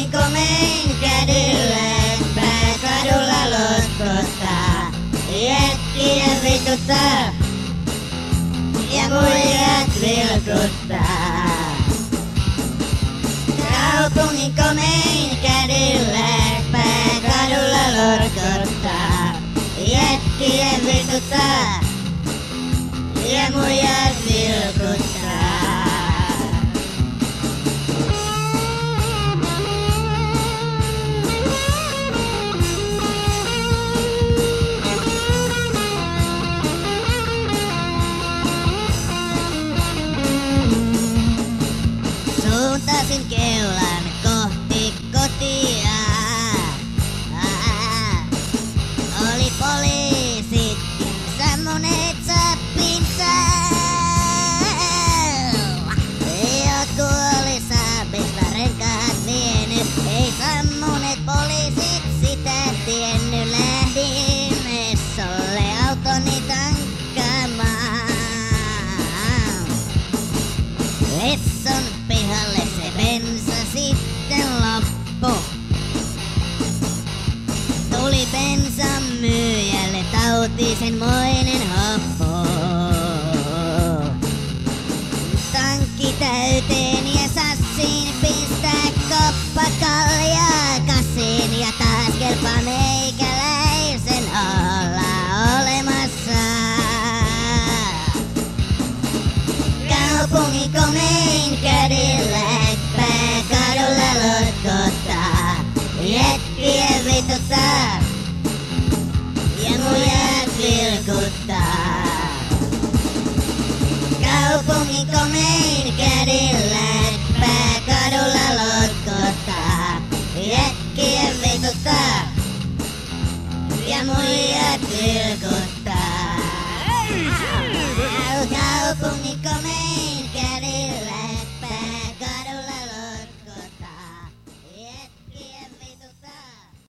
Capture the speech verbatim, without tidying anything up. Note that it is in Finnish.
Kaupungin komein Cadillac pääkadulla lotkottaa. Jätkiä vituttaa ja muijat vilkuttaa. Kaupungin komein Cadillac pääkadulla lotkottaa. Jätkiä vituttaa ja muijat vilkuttaa. Suuntasin keulan kohti kotia. Aa, oli poliisitkin sammuneet sappinsa. Joku oli saapista renkaat vienyt. Ei sammuneet poliisit sitä tiennyt. Lähdin messolle autoni tankkaamaan. Esson pihalle se bensa sitten loppu. Tuli bensan myyjälle tautisen moinen hoppu. Tankki täyteen ja sassiin pistää koppa kaljaa kasiin. Ja taas kelpaa meikäläisen olla olemassa. Kaupungin komein Cadillac pääkadulla lotkottaa. Jätkiä vituttaa ja muijat vilkuttaa. Kaupungin komein Cadillac pääkadulla lotkottaa. Jätkiä vituttaa ja muijat vilkuttaa.